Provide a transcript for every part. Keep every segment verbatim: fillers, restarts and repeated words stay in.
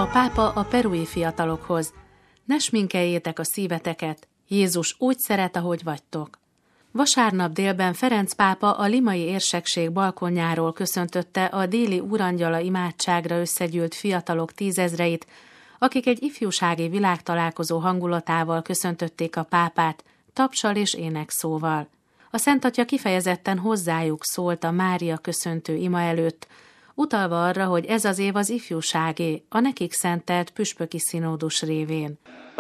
pápa a perui fiatalokhoz: ne sminkeljétek a szíveteket, Jézus úgy szeret, ahogy vagytok. Vasárnap délben Ferenc pápa a limai érsekség balkonjáról köszöntötte a déli úrangyala imádságra összegyűlt fiatalok tízezreit, akik egy ifjúsági világtalálkozó hangulatával köszöntötték a pápát, tapssal és énekszóval. A Szent Atya kifejezetten hozzájuk szólt a Mária köszöntő ima előtt, utalva arra, hogy ez az év az ifjúságé, a nekik szentelt püspöki színódus révén.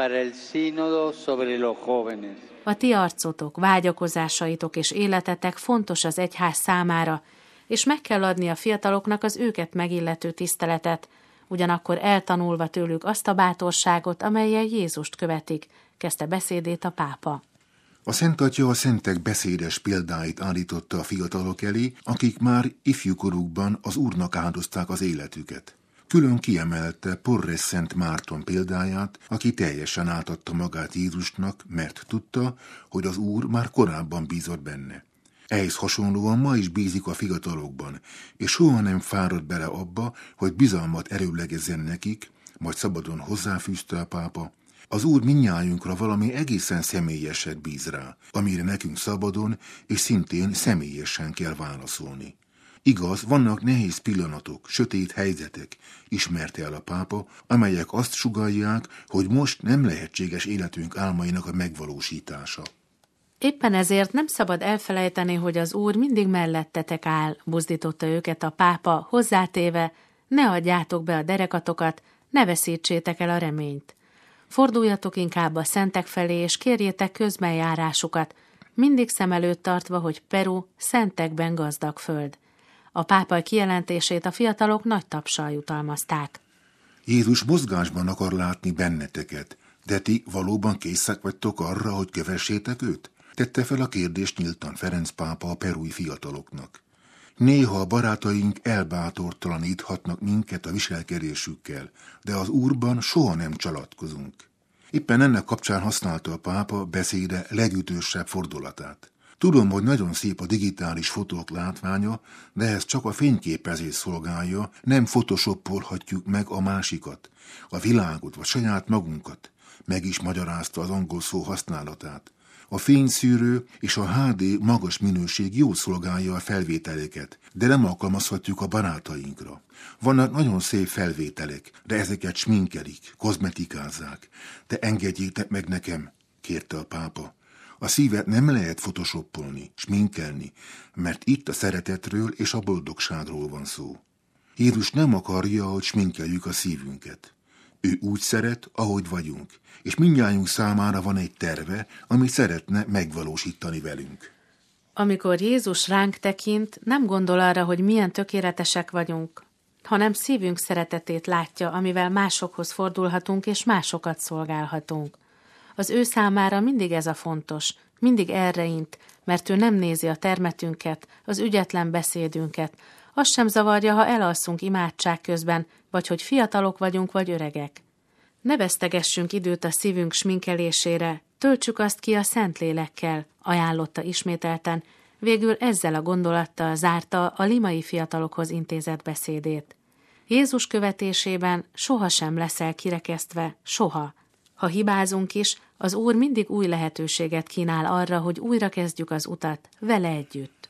A ti arcotok, vágyakozásaitok és életetek fontos az egyház számára, és meg kell adni a fiataloknak az őket megillető tiszteletet, ugyanakkor eltanulva tőlük azt a bátorságot, amellyel Jézust követik, kezdte beszédét a pápa. A Szent Atya a szentek beszédes példáit állította a fiatalok elé, akik már ifjúkorukban az Úrnak áldozták az életüket. Külön kiemelte Porres Szent Márton példáját, aki teljesen átadta magát Jézusnak, mert tudta, hogy az Úr már korábban bízott benne. Ehhez hasonlóan ma is bízik a fiatalokban, és soha nem fárad bele abba, hogy bizalmat erőlegezzen nekik, majd szabadon hozzáfűzte a pápa. Az Úr mindnyájunkra valami egészen személyeset bíz rá, amire nekünk szabadon és szintén személyesen kell válaszolni. Igaz, vannak nehéz pillanatok, sötét helyzetek, ismerte el a pápa, amelyek azt sugallják, hogy most nem lehetséges életünk álmainak a megvalósítása. Éppen ezért nem szabad elfelejteni, hogy az Úr mindig mellettetek áll, buzdította őket a pápa, hozzátéve: ne adjátok be a derekatokat, ne veszítsétek el a reményt. Forduljatok inkább a szentek felé, és kérjétek közbenjárásukat, mindig szem előtt tartva, hogy Peru szentekben gazdag föld. A pápa kijelentését a fiatalok nagy tapssal jutalmazták. Jézus mozgásban akar látni benneteket, de ti valóban készek vagytok arra, hogy kövessétek őt? Tette fel a kérdést nyíltan Ferenc pápa a perui fiataloknak. Néha a barátaink elbátortalaníthatnak minket a viselkedésükkel, de az Úrban soha nem csalatkozunk. Éppen ennek kapcsán használta a pápa beszéde legütősebb fordulatát. Tudom, hogy nagyon szép a digitális fotók látványa, de ez csak a fényképezés szolgálja, nem photoshopolhatjuk meg a másikat, a világot vagy saját magunkat, meg is magyarázta az angol szó használatát. A fényszűrő és a há dé magas minőség jól szolgálja a felvételeket, de nem alkalmazhatjuk a barátainkra. Vannak nagyon szép felvételek, de ezeket sminkelik, kozmetikázzák. De engedjétek meg nekem, kérte a pápa. A szívet nem lehet photoshoppolni, sminkelni, mert itt a szeretetről és a boldogságról van szó. Jézus nem akarja, hogy sminkeljük a szívünket. Ő úgy szeret, ahogy vagyunk, és mindnyájunk számára van egy terve, amit szeretne megvalósítani velünk. Amikor Jézus ránk tekint, nem gondol arra, hogy milyen tökéletesek vagyunk, hanem szívünk szeretetét látja, amivel másokhoz fordulhatunk és másokat szolgálhatunk. Az ő számára mindig ez a fontos, mindig erre int, mert ő nem nézi a termetünket, az ügyetlen beszédünket. Azt sem zavarja, ha elalszunk imádság közben, vagy hogy fiatalok vagyunk, vagy öregek. Ne vesztegessünk időt a szívünk sminkelésére, töltsük azt ki a Szentlélekkel, ajánlotta ismételten, végül ezzel a gondolattal zárta a limai fiatalokhoz intézett beszédét. Jézus követésében sohasem leszel kirekesztve, soha. Ha hibázunk is, az Úr mindig új lehetőséget kínál arra, hogy újra kezdjük az utat vele együtt.